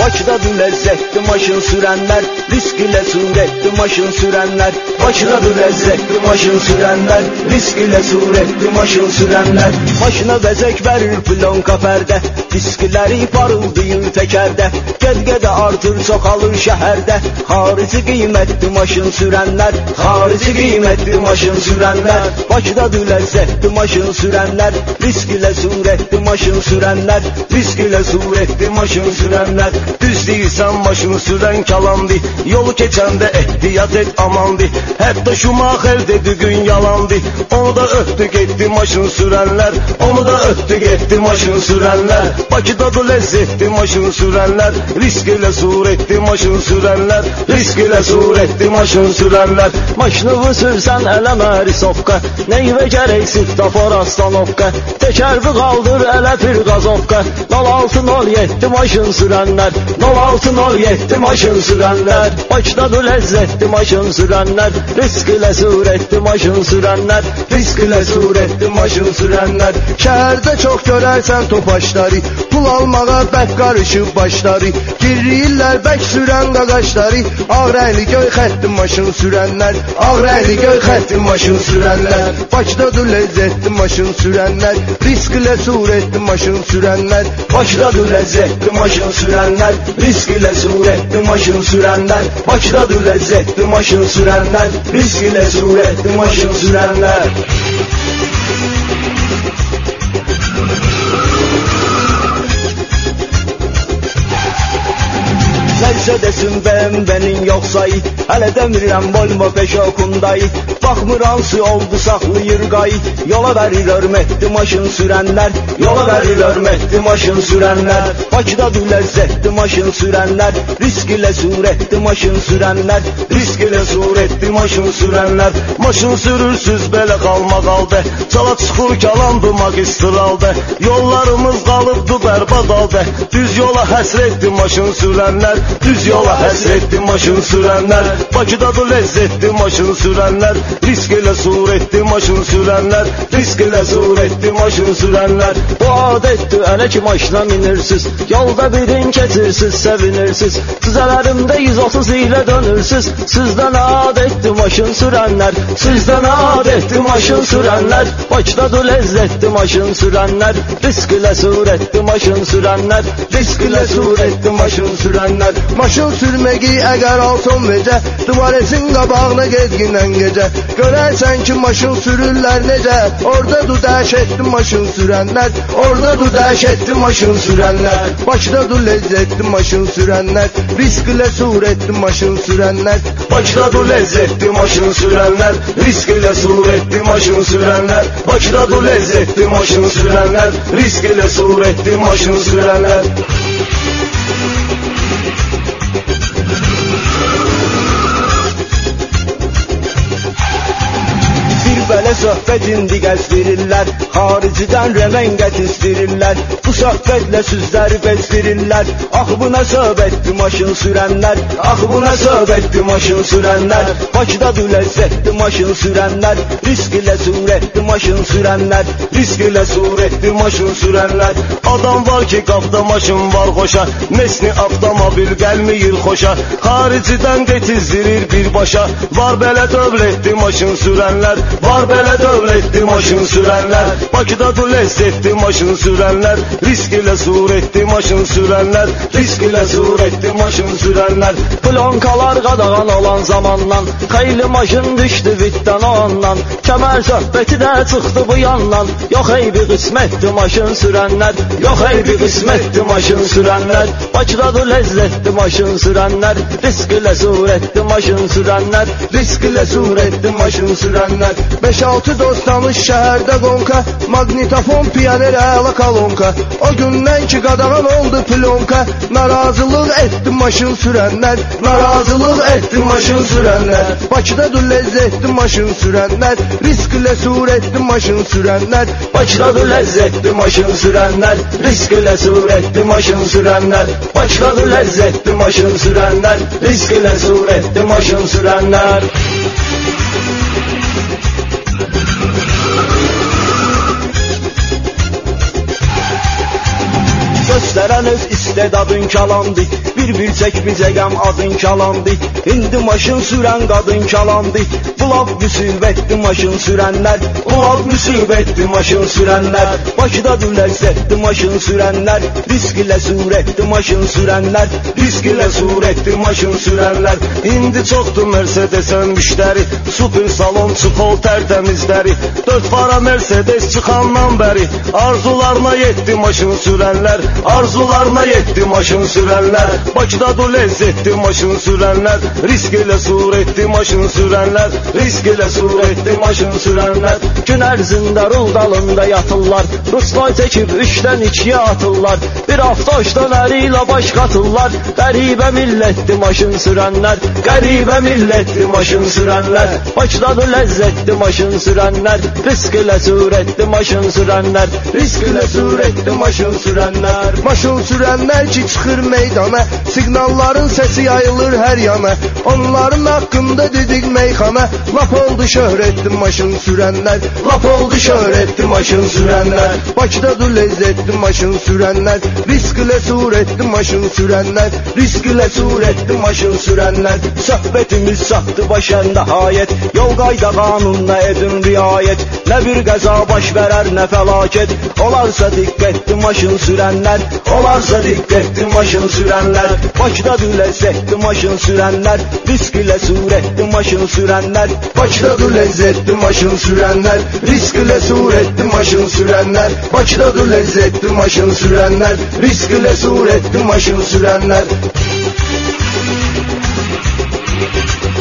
Bakıdadır lezzetli maşın sürenler, risk ile suretli maşın sürenler. Bakıdadır lezzetli maşın sürenler, risk ile suretli maşın sürenler. Maşına bezek verir plonka perde, diskleri parıldayır tekerde. Gedgede artır çok alır şehirde, harici kıymetli maşın sürenler, harici kıymetli maşın sürenler. Bakıdadır lezzetli maşın sürenler, risk ile suretli maşın sürenler, risk ile suretli maşın sürenler. Düz değilsen maşını süren kalandı, yolu keçende ehtiyat et amandı. Hətta Şumaxer dedi gün yalandı, onu da öptük etti maşın sürenler, onu da öptük etti maşın sürenler. Bakıdadır lezzetli maşın sürenler, risk ile suretli maşın sürenler, risk ile suretli maşın sürenler. Maşını sürsen eləmə risovka, neyve gerek sırtafor astanovka. Tekerbi kaldır elə bir gazovka, 0607 maşın sürenler, 0607 maşın sürenler. Bakıdadır lezzetli maşın sürenler, risk ile suretli maşın sürenler, risk ile suretli maşın sürenler. Şehirde çok görersen topaçları, pul almağa bək karışıp başları. Girirlər bək sürən qaqaşları, ağ rəngli göy xətli maşın sürənlər, ağ rəngli göy xətli maşın sürənlər. Bakıdadır lezzetli maşın sürənlər, risk ile suretli maşın sürənlər. Bakıdadır lezzetli maşın sürenler, risk ile suretli maşın sürenler. Bakıdadır lezzetli maşın sürenler, risk ile suretli maşın sürenler. Neyse desin benim yoksa hələ demirəm Volvo Peugeot-Hyundai. Baxmır hansı oldu saxlayır qay, yola verir hörmətli maşın sürənlər, yola verir hörmətli maşın sürənlər. Bakıdadır lezzetli maşın sürənlər, risk ile suretli maşın sürənlər, risk ile suretli maşın sürənlər. Maşın sürürsüz belə qalma qaldı, çala çıxır kalandı magistralda. Yollarımız qalıbdı bərbad halda, düz yola həsretli maşın sürənlər, düz yola həsretli maşın sürənlər. Bakıdadır lezzetli maşın sürənlər, risk ile suretli maşın sürənlər, risk ile suretli maşın sürənlər. Bu adettir elə ki maşına minirsiz, yolda birin keçirsiz, sevinirsiz. Düzələrimdə 130 ilə dönürsüz, sizdən adettir maşın sürənlər, sizdən adettir maşın sürənlər. Bakıdadır lezzetli maşın sürənlər, risk ile suretli maşın sürənlər, risk ile suretli maşın sürənlər. Maşın sürməyi əgər olsun vecə, duvaresin qabağına gezgindən gecə. Görərsən ki maşın sürürlər necə, oradadır dəhşətli maşın sürənlər, oradadır dəhşətli maşın sürənlər. Bakıdadır lezzetli maşın sürənlər, risk ile suretli maşın sürənlər. Bakıdadır lezzetli maşın sürənlər, risk ile suretli maşın sürənlər. Bakıdadır lezzetli maşın sürənlər, risk ile suretli maşın sürənlər. Belə söhbət indi gəzdirirlər, haricidən rəvəngət istəyirlər. Bu söhbətlə süzləri bezdirirlər. Ax bu nə söhbətdir maşın sürənlər, ax bu nə söhbətdir maşın sürənlər. Bakıdadır lezzetli maşın sürənlər, risk ilə suretli maşın sürənlər, risk ilə suretli maşın sürənlər. Adam var ki qapda maşın var xoşa, mesni avtomobil gəlməyir xoşa. Haricidən getizdirir birbaşa, var belə dövlətli maşın sürənlər, var belə dövlətli maşın sürənlər. Bakıdadır lezzetli maşın sürənlər, risk ilə suretli maşın sürənlər, risk ilə suretli maşın sürənlər. Plonkalar qadağan olan zamandan, xeyli maşın düşdü vitdən ondan. Kəmər söhbəti də çıxdı bu yandan, yox ey bir qismətli maşın sürənlər, yox ey bir qismətli maşın sürənlər. Bakıdadır lezzetli maşın sürənlər, risk ilə suretli maşın sürənlər, risk ilə suretli maşın sürənlər. 5-6 dost tanış şəhərdə qonka, magnitofon, piyaner, əla kalonka. O gündən ki qadağan oldu plonka, narazılıq etdi maşın sürənlər, narazılıq etdi maşın sürənlər. Bakıdadır lezzetli maşın sürənlər, risk ilə suretli maşın sürənlər. Bakıdadır lezzetli maşın sürənlər, risk ilə suretli maşın sürənlər. Bakıdadır lezzetli maşın sürənlər, risk ilə suretli maşın sürənlər. Göstərən öz istedadın kalandı, Bir çək bizə qəm adın kalandı. İndi maşın sürən qadın kalandı. Bulaq müsibətli maşın sürənlər, bulaq müsibətli maşın sürənlər. Bakıdadır ləzzətli maşın sürənlər, risk ilə surətli maşın sürənlər, risk ilə surətli maşın sürənlər. İndi çoxdur Mercedes-ən müştəri, super salon, çuxol tərtəmizləri. 4 para Mercedes çıxandan bəri arzularına yetdi maşın sürənlər, arzularına yetdi maşın sürənlər. Bakıdadır ləzzətli maşın sürənlər, risk ilə surətli maşın sürənlər, risk ilə surətli maşın sürənlər. Gün ərzində rul dalında yatırlar, Ruslan çəkib 3-dən 2-yə atırlar. Bir avtoşdan əri ilə baş qatırlar. Qəribə millətli maşın sürənlər, qəribə millətli maşın sürənlər. Bakıdadır ləzzətli maşın sürənlər, risk ilə surətli maşın sürənlər, risk ilə surətli maşın sürənlər. Maşın sürənlər ki çıxır meydana, siqnalların səsi yayılır hər yana. Onların haqqında dedik meyxana, lap oldu şöhrətli maşın sürənlər, lap oldu şöhrətli maşın sürənlər. Bakıdadır ləzzətli maşın sürənlər, risk ilə surətli maşın sürənlər, risk ilə surətli maşın sürənlər. Söhbətimiz çatdı başa nəhayət, yol qayda qanununa edin riayət. Nə bir qəza baş verər, nə fəlakət, olarsa diqqətli maşın sürənlər, olarsa diqqətli maşın sürənlər. Bakıdadır ləzzətli maşın sürənlər, risk ilə surətli maşın sürənlər. Bakıdadır ləzzətli maşın sürənlər, risk ilə surətli maşın sürənlər. Bakıdadır ləzzətli maşın sürənlər, risk ilə surətli maşın sürənlər.